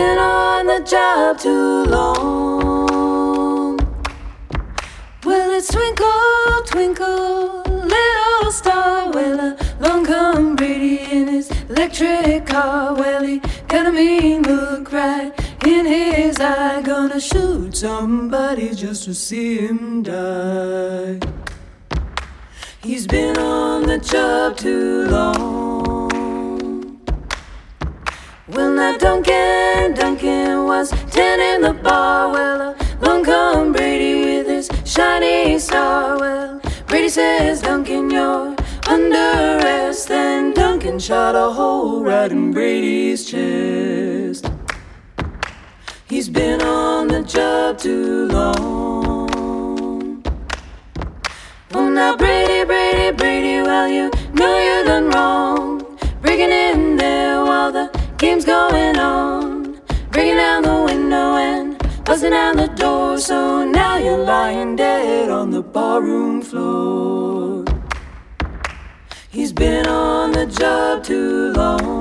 been on the job too long. Well, it's twinkle, twinkle, little star. Well, along come Brady in his electric car. Well, he got a mean look right in his eye. Gonna shoot somebody just to see him die. He's been on the job too long. Well, now Duncan was tending the bar. Well, along come Brady with his shiny star. Well, Brady says, Duncan, you're under arrest. Then Duncan shot a hole right in Brady's chest. He's been on the job too long. Oh, now Brady, well, you know you done wrong. Breaking in there while the game's going on. Breaking down the window and busting down the door. So now you're lying dead on the barroom floor. He's been on the job too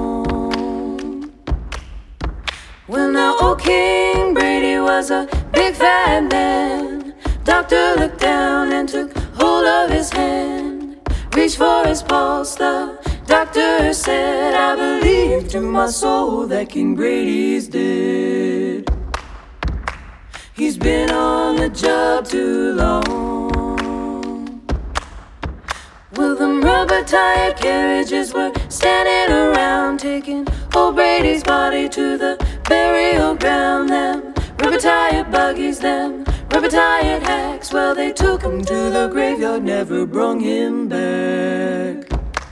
long. Well, now old King Brady was a big fat man. Doctor looked down and took hold of his hand. Reached for his pulse, the doctor said, I believe to my soul that King Brady's dead. He's been on the job too long. Well, them rubber-tired carriages were standing around, taking old Brady's body to the burial ground. Them rubber-tired buggies, them rubber-tired hacks, well, they took him to the graveyard, never brung him back.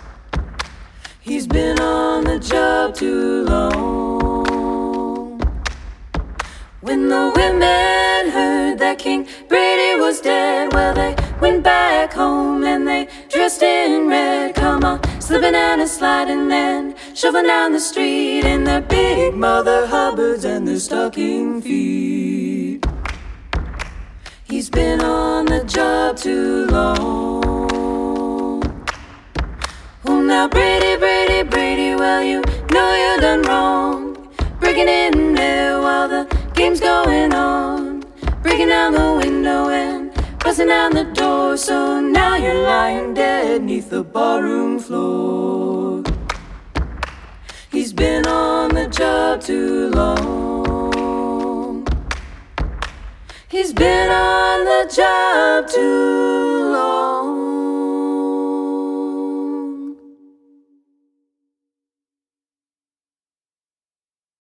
He's been on the job too long. When the women heard that King Brady was dead, well, they went back home and they dressed in red. Come on, slipping and a sliding, then shuffling down the street in their big Mother Hubbards and their stocking feet. He's been on the job too long. Oh, now Brady, well, you know you done wrong. Breaking in there while the game's going on. Breaking down the window and busting down the door. So now you're lying dead neath the barroom floor. He's been on the job too long. He's been on the job too long.